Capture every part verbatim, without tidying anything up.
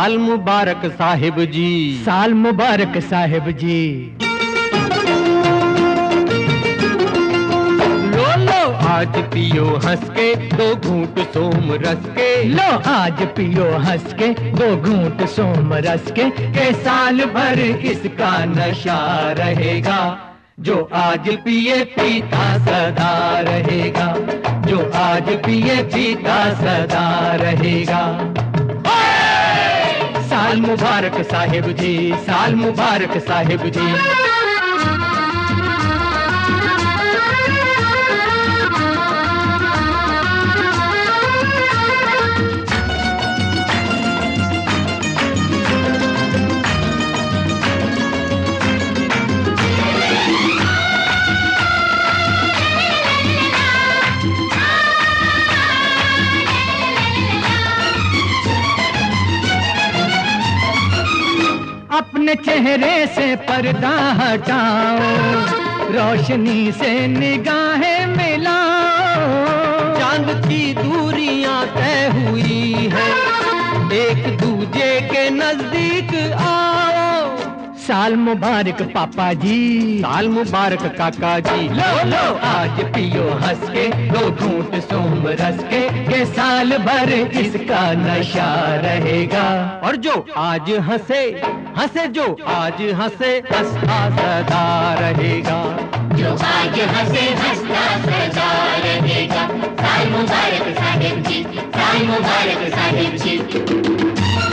साल मुबारक साहिब जी, साल मुबारक साहिब जी। लो लो आज पियो हंस के दो घूंट सोम रस के, लो आज पियो हंस के दो घूंट सोम रस के, के साल भर इसका नशा रहेगा, जो आज पिए पीता सदा रहेगा, जो आज पिए पीता सदा रहेगा। साल मुबारक साहिब जी, साल मुबारक साहिब जी। अपने चेहरे से पर्दा हटाओ, रोशनी से निगाहें मिलाओ, चांद की दूरियां तय हुई है, एक दूजे के नजदीक आओ। साल मुबारक पापा जी, साल मुबारक काका जी। लो लो आज पियो हंस के दो घूंट सोम रस के, के साल भर इसका नशा रहेगा। और जो आज हंसे हंसे, जो आज हंसे हंसता सदा रहेगा, जो आज हंसे हंसता सदा रहेगा। साल मुबारक साहिब जी, साल मुबारक साहिब जी।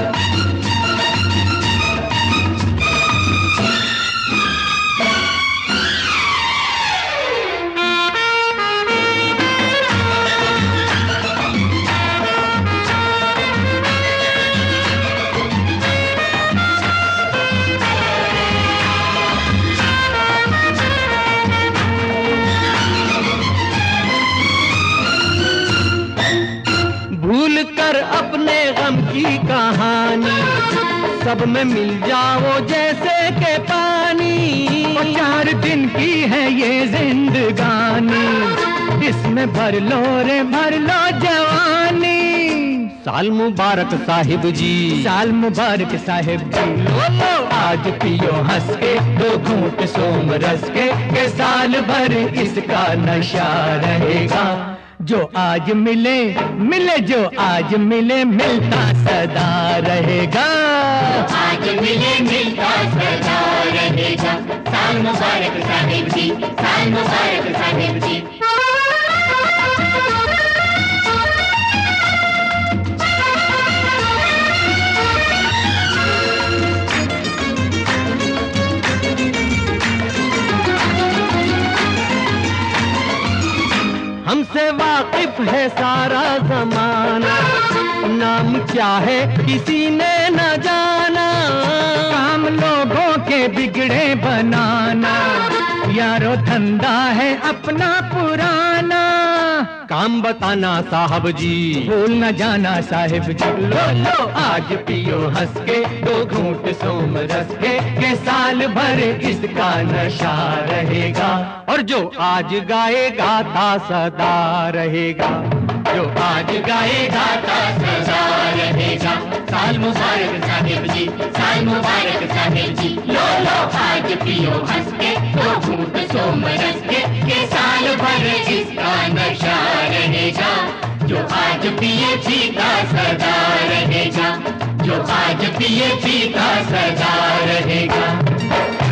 भूल कर अपने गम की कहानी, सब में मिल जाओ जैसे के पानी। और चार दिन की है ये जिंदगानी, इसमें भर लो रे भर लो जवानी। साल मुबारक साहिब जी, साल मुबारक साहिब जी। लो लो आज पियो हंस के दो घूंट सोम रस के, के साल भर इसका नशा रहेगा। जो आज मिले मिले, जो आज मिले मिलता सदा रहेगा, आज मिले मिलता सदा रहेगा। साल मुबारक साहिब जी, साल मुबारक साहिब जी। हमसे वाकिफ है सारा जमाना, नाम क्या है किसी ने न जाना। काम लोगों के बिगड़े बनाना, यारो धंधा है अपना पुराना। काम बताना साहब जी, भूल न जाना साहिब जी। लो लो आज पियो हंस के दो घूंट सोम रस के, के साल भर इसका नशा रहेगा। और जो आज गाएगा ता सदा रहेगा, जो आज गाएगा ता सदा रहेगा। साल मुबारक साहिब जी, साल मुबारक साहिब जी। लो लो आज पियो हंस के दो घूंट सोम रस के, के साल भर इसका नशा रहेगा। जो आज पिए पीता सदा रहेगा, जो आज पिए पीता सदा रहेगा।